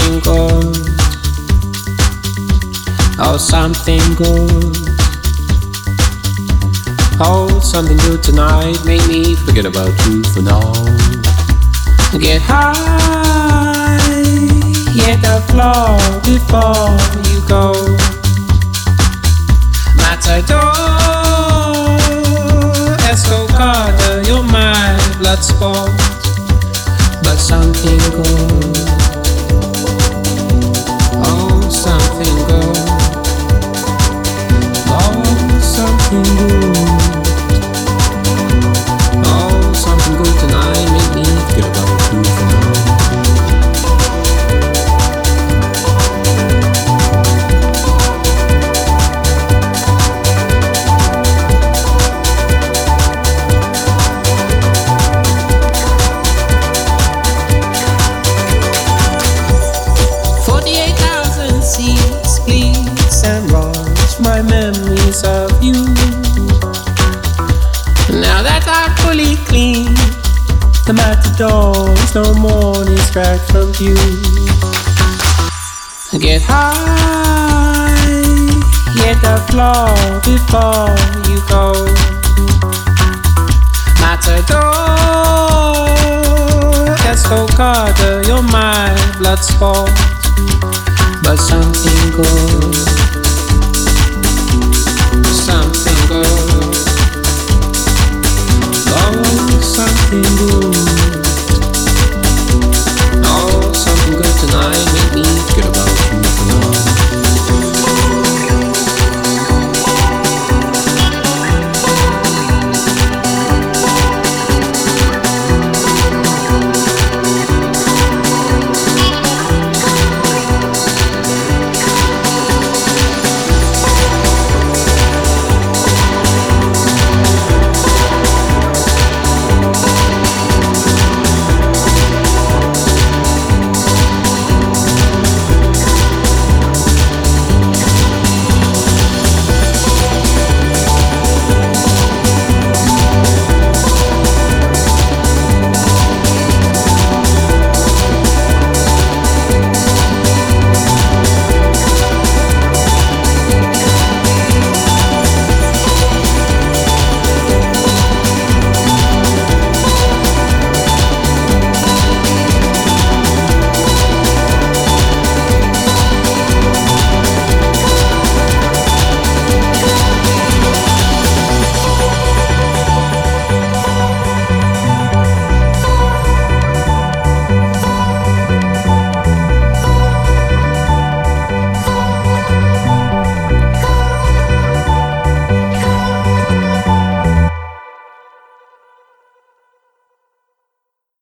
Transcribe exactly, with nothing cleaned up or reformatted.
something good. Oh, something good. Oh, something good tonight. Make me forget about you for now. Get high, hit the floor before you go. Matador, Escocada, you're my blood sport. But something good. Oh, something good. Oh, something good. Oh, something good tonight. Make me forget about you for now. Forty-eight thousand seeds, bleeds and rods, my memories of you. Now that I'm fully clean, the matador's no more distract from you. Get high, hit the floor before you go. Matador, Escocada, you're my blood sport. But something good.